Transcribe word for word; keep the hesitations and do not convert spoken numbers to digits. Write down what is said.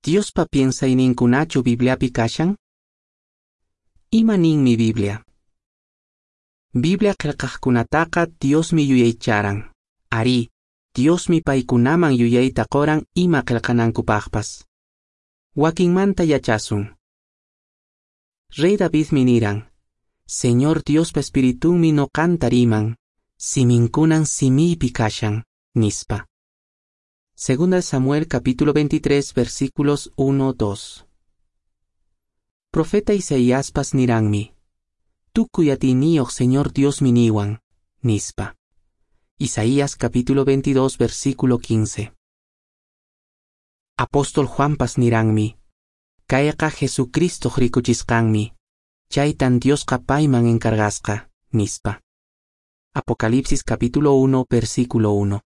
Diospa piensa ininkunachu Bibliapi kashan? Ima ninmi Biblia. Biblia qillqaqkunataqa Diosmi yuyaycharan. Ari, Diosmi paykunaman yuyayta qoran ima qillqanankupaqpas. Wakinmanta yachasun. Rey Davidmi niran, Señor Diospa Espiritunmi noqanta riman, siminkunan simiypi kashan, nispa. Segunda de Samuel capítulo veintitrés versículos uno dos. Profeta Isaíaspas niranmi, Tukuyatiniyoq Señor Dios miniwan, nispa. Isaías capítulo veintidós versículo quince. Apóstol Juanpas niranmi, Kayqa Jesucristo rikuchisqanmi, chaytan Diosqa payman encargasqa, nispa. Apocalipsis capítulo uno versículo uno.